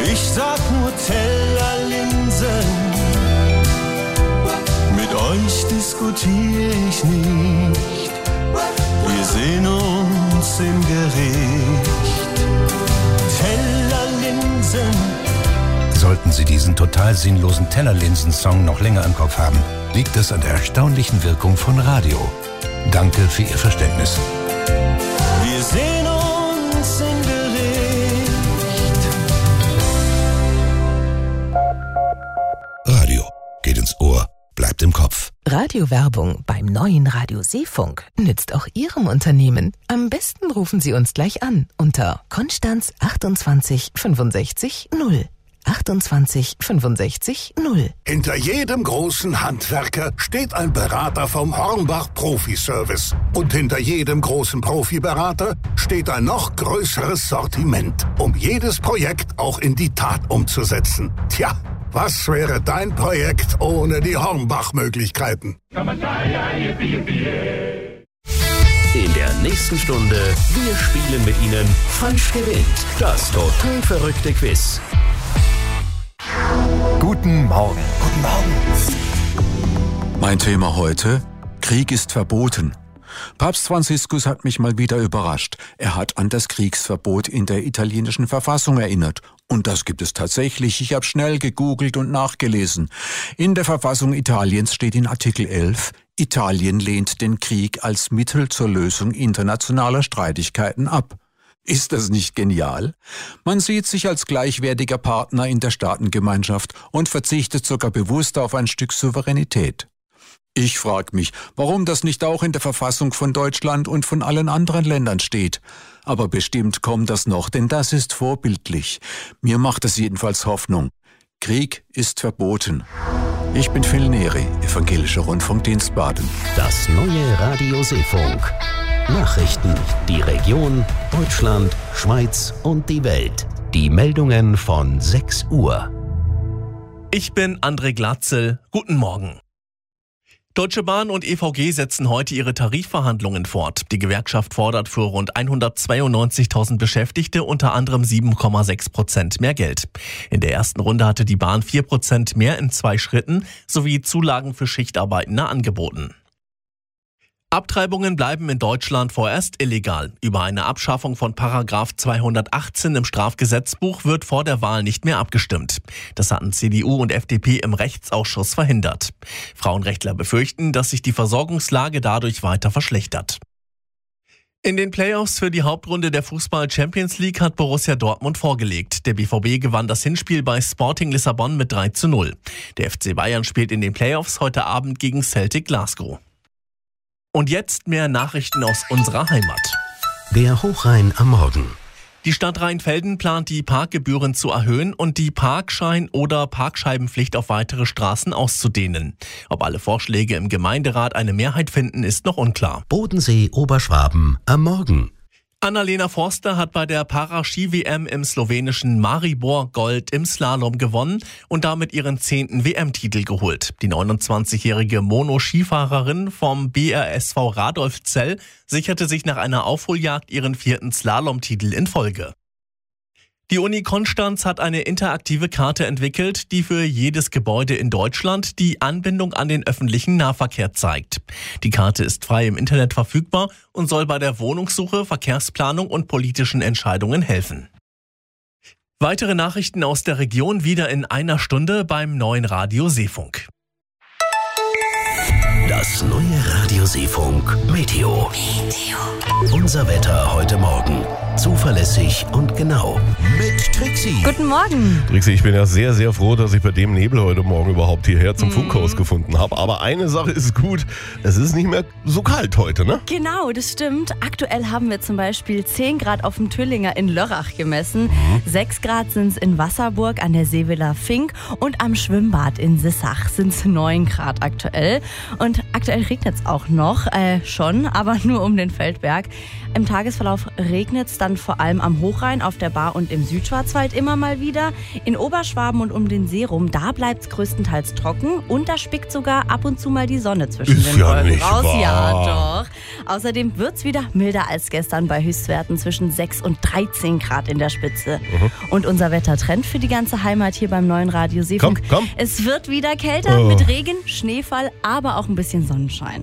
Ich sag nur Tellerlinsen, mit euch diskutiere ich nicht. Wir sehen uns im Gericht. Tellerlinsen. Sollten Sie diesen total sinnlosen Tellerlinsen-Song noch länger im Kopf haben, liegt es an der erstaunlichen Wirkung von Radio. Danke für Ihr Verständnis. Wir sehen uns im Gericht. Radio geht ins Ohr, bleibt im Kopf. Radiowerbung beim neuen Radio Seefunk nützt auch Ihrem Unternehmen. Am besten rufen Sie uns gleich an unter Konstanz 28 65 0. 28 65 0. Hinter jedem großen Handwerker steht ein Berater vom Hornbach Profi-Service. Und hinter jedem großen Profiberater steht ein noch größeres Sortiment, um jedes Projekt auch in die Tat umzusetzen. Tja, was wäre dein Projekt ohne die Hornbach-Möglichkeiten? In der nächsten Stunde, wir spielen mit Ihnen Falsch gewinnt. Das total verrückte Quiz. Guten Morgen. Guten Morgen. Mein Thema heute: Krieg ist verboten. Papst Franziskus hat mich mal wieder überrascht. Er hat an das Kriegsverbot in der italienischen Verfassung erinnert. Und das gibt es tatsächlich. Ich habe schnell gegoogelt und nachgelesen. In der Verfassung Italiens steht in Artikel 11, Italien lehnt den Krieg als Mittel zur Lösung internationaler Streitigkeiten ab. Ist das nicht genial? Man sieht sich als gleichwertiger Partner in der Staatengemeinschaft und verzichtet sogar bewusst auf ein Stück Souveränität. Ich frage mich, warum das nicht auch in der Verfassung von Deutschland und von allen anderen Ländern steht. Aber bestimmt kommt das noch, denn das ist vorbildlich. Mir macht es jedenfalls Hoffnung. Krieg ist verboten. Ich bin Phil Neri, Evangelischer Rundfunkdienst Baden. Das neue Radio Seefunk. Nachrichten, die Region, Deutschland, Schweiz und die Welt. Die Meldungen von 6 Uhr. Ich bin André Glatzel. Guten Morgen. Deutsche Bahn und EVG setzen heute ihre Tarifverhandlungen fort. Die Gewerkschaft fordert für rund 192.000 Beschäftigte unter anderem 7,6% mehr Geld. In der ersten Runde hatte die Bahn 4% mehr in 2 Schritten sowie Zulagen für Schichtarbeitende angeboten. Abtreibungen bleiben in Deutschland vorerst illegal. Über eine Abschaffung von Paragraph 218 im Strafgesetzbuch wird vor der Wahl nicht mehr abgestimmt. Das hatten CDU und FDP im Rechtsausschuss verhindert. Frauenrechtler befürchten, dass sich die Versorgungslage dadurch weiter verschlechtert. In den Playoffs für die Hauptrunde der Fußball-Champions League hat Borussia Dortmund vorgelegt. Der BVB gewann das Hinspiel bei Sporting Lissabon mit 3:0. Der FC Bayern spielt in den Playoffs heute Abend gegen Celtic Glasgow. Und jetzt mehr Nachrichten aus unserer Heimat. Der Hochrhein am Morgen. Die Stadt Rheinfelden plant, die Parkgebühren zu erhöhen und die Parkschein- oder Parkscheibenpflicht auf weitere Straßen auszudehnen. Ob alle Vorschläge im Gemeinderat eine Mehrheit finden, ist noch unklar. Bodensee, Oberschwaben am Morgen. Annalena Forster hat bei der Para-Ski-WM im slowenischen Maribor Gold im Slalom gewonnen und damit ihren 10. WM-Titel geholt. Die 29-jährige Mono-Skifahrerin vom BRSV Radolfzell sicherte sich nach einer Aufholjagd ihren 4. Slalom-Titel in Folge. Die Uni Konstanz hat eine interaktive Karte entwickelt, die für jedes Gebäude in Deutschland die Anbindung an den öffentlichen Nahverkehr zeigt. Die Karte ist frei im Internet verfügbar und soll bei der Wohnungssuche, Verkehrsplanung und politischen Entscheidungen helfen. Weitere Nachrichten aus der Region wieder in einer Stunde beim neuen Radio Seefunk. Das neue Radio Seefunk Meteo. Unser Wetter heute Morgen. Zuverlässig und genau. Mit Trixi. Guten Morgen. Trixi, ich bin ja sehr, sehr froh, dass ich bei dem Nebel heute Morgen überhaupt hierher zum Funkhaus gefunden habe. Aber eine Sache ist gut, es ist nicht mehr so kalt heute, ne? Genau, das stimmt. Aktuell haben wir zum Beispiel 10 Grad auf dem Tüllinger in Lörrach gemessen. 6 Grad sind es in Wasserburg an der Seevilla Fink und am Schwimmbad in Sissach sind es 9 Grad aktuell. Und aktuell regnet es auch noch, schon, aber nur um den Feldberg. Im Tagesverlauf regnet es dann dann vor allem am Hochrhein, auf der Baar und im Südschwarzwald immer mal wieder. In Oberschwaben und um den See rum, da bleibt es größtenteils trocken und da spickt sogar ab und zu mal die Sonne zwischen den Wolken raus. Wahr. Ja, doch. Außerdem wird es wieder milder als gestern bei Höchstwerten zwischen 6 und 13 Grad in der Spitze. Und unser Wettertrend für die ganze Heimat hier beim neuen Radio Seefunk. Komm. Es wird wieder kälter mit Regen, Schneefall, aber auch ein bisschen Sonnenschein.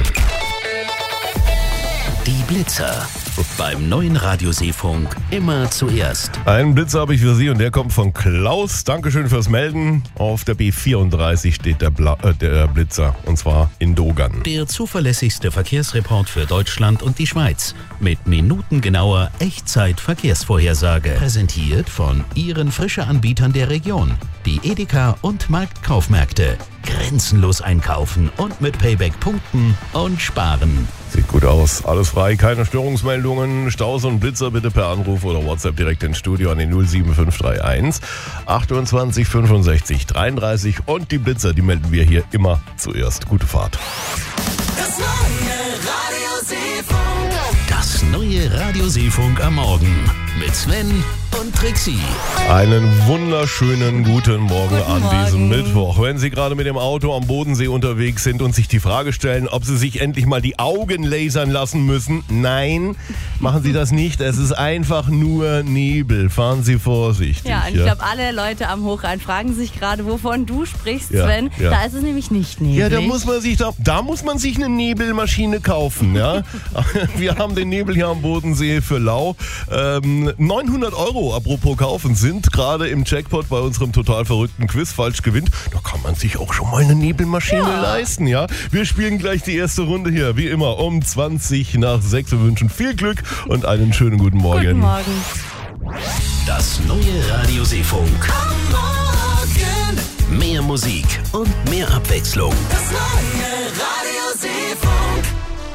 Die Blitzer. Beim neuen Radio Seefunk immer zuerst. Einen Blitzer habe ich für Sie und der kommt von Klaus. Dankeschön fürs Melden. Auf der B34 steht der Blitzer und zwar in Dogan. Der zuverlässigste Verkehrsreport für Deutschland und die Schweiz. Mit minutengenauer Echtzeit-Verkehrsvorhersage. Präsentiert von Ihren Frische-Anbietern der Region. Die Edeka und Marktkaufmärkte. Grenzenlos einkaufen und mit Payback punkten und sparen. Sieht gut aus. Alles frei, keine Störungsmeldungen. Staus und Blitzer bitte per Anruf oder WhatsApp direkt ins Studio an den 07531 28 65 33. Und die Blitzer, die melden wir hier immer zuerst. Gute Fahrt. Das neue Radio Seefunk. Das neue Radio Seefunk am Morgen. Mit Sven und Trixie. Einen wunderschönen guten Morgen an diesem Mittwoch. Wenn Sie gerade mit dem Auto am Bodensee unterwegs sind und sich die Frage stellen, ob Sie sich endlich mal die Augen lasern lassen müssen, nein, machen Sie das nicht. Es ist einfach nur Nebel. Fahren Sie vorsichtig. Ja, und ich glaube, alle Leute am Hochrhein fragen sich gerade, wovon du sprichst, Sven. Ja. Da ist es nämlich nicht neblig. Ja, da muss man sich eine Nebelmaschine kaufen. Ja? Wir haben den Nebel hier am Bodensee für lau. 900 €, apropos kaufen, sind gerade im Jackpot bei unserem total verrückten Quiz. Falsch gewinnt. Da kann man sich auch schon mal eine Nebelmaschine leisten. Ja? Wir spielen gleich die erste Runde hier, wie immer, um 20 nach 6. Wir wünschen viel Glück und einen schönen guten Morgen. Guten Morgen. Das neue Radio Seefunk. Am Morgen. Mehr Musik und mehr Abwechslung. Das neue Radio Seefunk.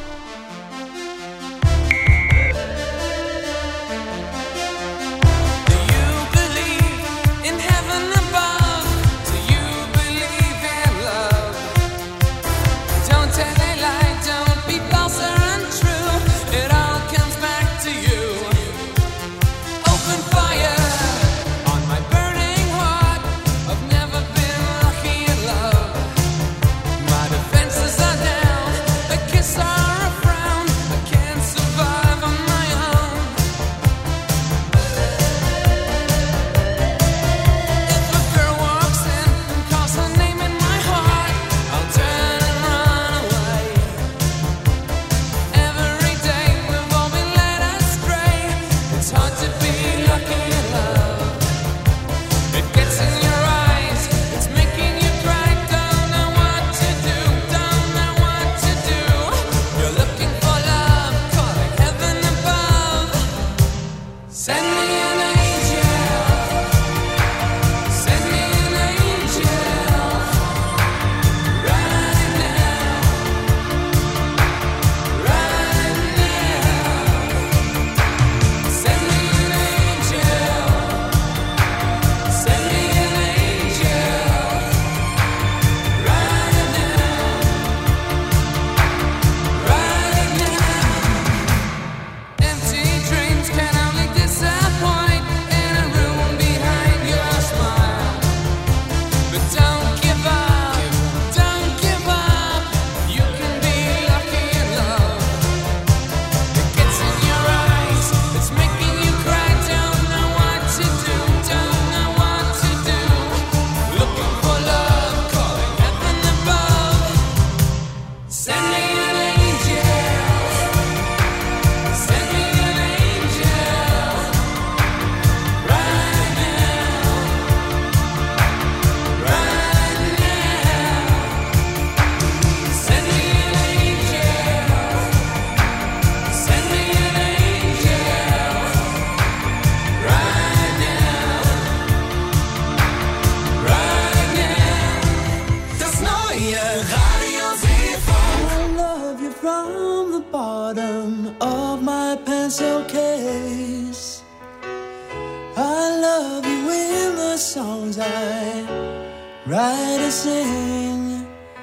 Write and sing,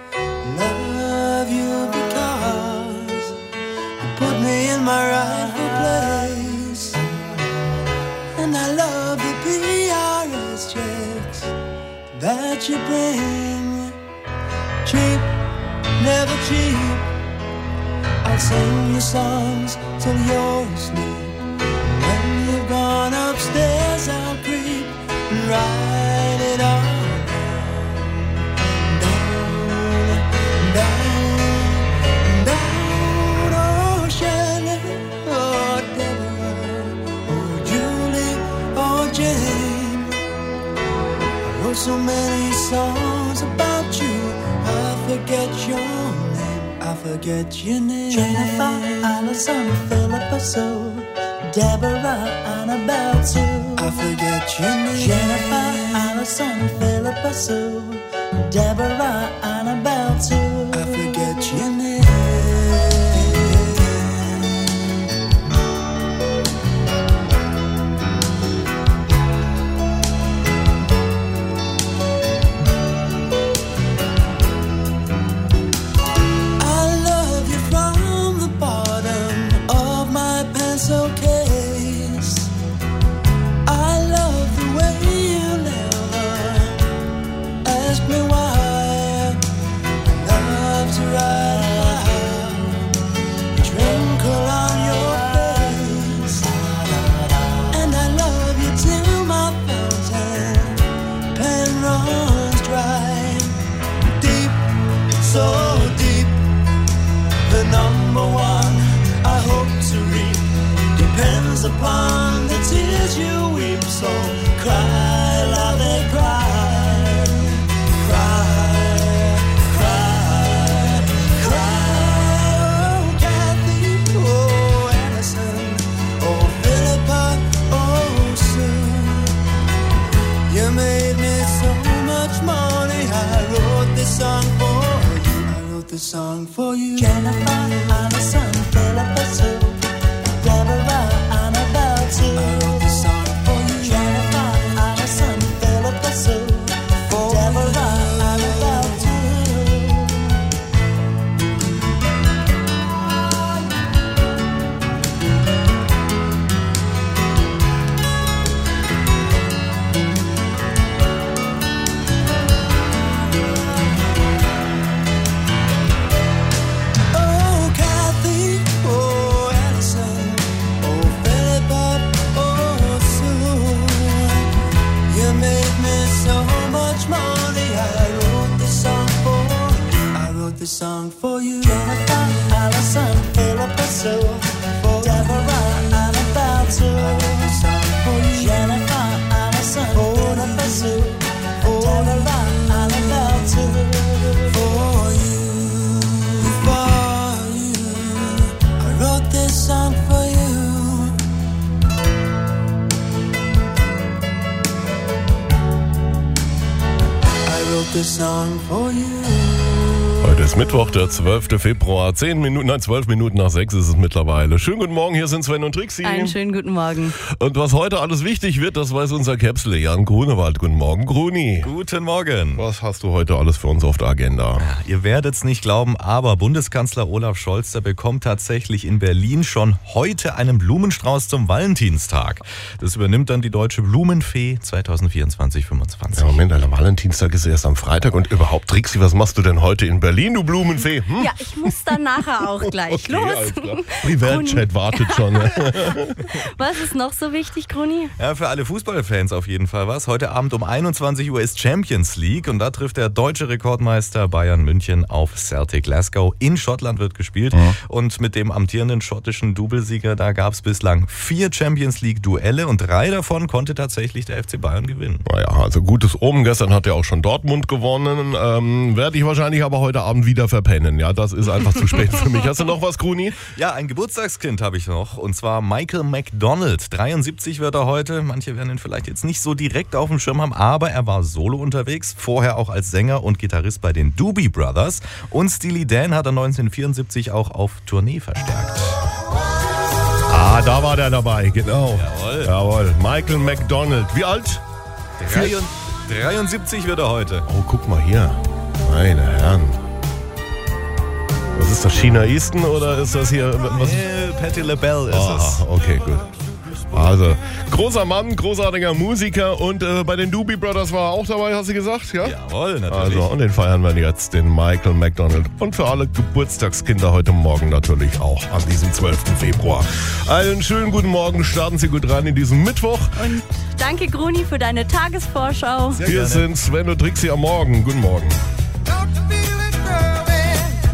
love you because you put me in my rightful place. what you bring. Cheap, never cheap. I'll sing you songs till you're asleep. When you've gone upstairs, I'll creep and write it all down, down, down. Oh, Shelley, oh, Deborah, oh, Julie, oh, Jane. I wrote so many songs about you, I forget your name, I forget your name. Jennifer, Allison, Philippa Sue, Deborah, Annabelle too. I forget your name. Jennifer, Allison, Philippa Sue, Deborah, Annabelle too. I forget your name. I love you from the bottom of my pencil case. I love the way you never ask me why. I love to ride a twinkle on your face, and I love you till my fountain pen runs dry. Deep, so deep, the number one I hope to reap depends upon the tears you weep. So cry, love it, cry, cry, cry, cry. Oh, Kathy, oh, Addison, oh, Philippa, oh, Sue. You made me so much money. I wrote this song for you. I wrote this song for you. Jennifer, Allison, Philippa Sue, Deborah, Annabelle too. I wrote this song for you. Jennifer, Allison, Philippa Sue, Deborah, Annabelle too. Oh, Kathy, oh, Addison, oh, Philippa, oh, Sue. You made me so much money. I wrote this song for you. I wrote this song for you. Jennifer, Allison, Philippa Sue, Deborah, Annabelle too. I wrote this song for you. Jennifer, Allison, Philippa Sue, Deborah, Annabelle too. For you, for you. I wrote this song for you. I wrote this song for you. Heute ist Mittwoch, der 12. Februar, 12 Minuten nach 6 ist es mittlerweile. Schönen guten Morgen, hier sind Sven und Trixi. Einen schönen guten Morgen. Und was heute alles wichtig wird, das weiß unser Käpsle Jan Grunewald. Guten Morgen, Gruni. Guten Morgen. Was hast du heute alles für uns auf der Agenda? Ihr werdet es nicht glauben, aber Bundeskanzler Olaf Scholz, der bekommt tatsächlich in Berlin schon heute einen Blumenstrauß zum Valentinstag. Das übernimmt dann die Deutsche Blumenfee 2024-25. Ja, Moment, der Valentinstag ist erst am Freitag und überhaupt, Trixi, was machst du denn heute in Berlin, du Blumenfee? Ja, ich muss dann nachher auch gleich Okay, los. alles klar. Privatchat wartet schon. Was ist noch so wichtig, Gruni? Ja, für alle Fußballfans auf jeden Fall was. Heute Abend um 21 Uhr ist Champions League und da trifft der deutsche Rekordmeister Bayern München auf Celtic Glasgow. In Schottland wird gespielt und mit dem amtierenden schottischen Doublesieger, da gab es bislang 4 Champions League Duelle und 3 davon konnte tatsächlich der FC Bayern gewinnen. Naja, also gutes Omen. Gestern hat ja auch schon Dortmund gewonnen. Werde ich wahrscheinlich aber heute Abend wieder verpennen. Ja, das ist einfach zu spät für mich. Hast du noch was, Gruni? Ja, ein Geburtstagskind habe ich noch und zwar Michael McDonald. 73 wird er heute. Manche werden ihn vielleicht jetzt nicht so direkt auf dem Schirm haben, aber er war solo unterwegs. Vorher auch als Sänger und Gitarrist bei den Doobie Brothers. Und Steely Dan hat er 1974 auch auf Tournee verstärkt. Ah, da war der dabei, genau. Jawohl. Jawohl. Michael McDonald. Wie alt? 73 wird er heute. Oh, guck mal hier. Meine Herren. Was ist das, China Easton oder ist das hier was? Patti LaBelle ist es. Okay, gut. Also, großer Mann, großartiger Musiker und bei den Doobie Brothers war er auch dabei, hast du gesagt? Ja? Jawohl, natürlich. Also, und den feiern wir jetzt, den Michael McDonald. Und für alle Geburtstagskinder heute Morgen natürlich auch an diesem 12. Februar. Einen schönen guten Morgen, starten Sie gut rein in diesen Mittwoch. Und danke, Gruni, für deine Tagesvorschau. Hier sind Sven und Trixie am Morgen. Guten Morgen.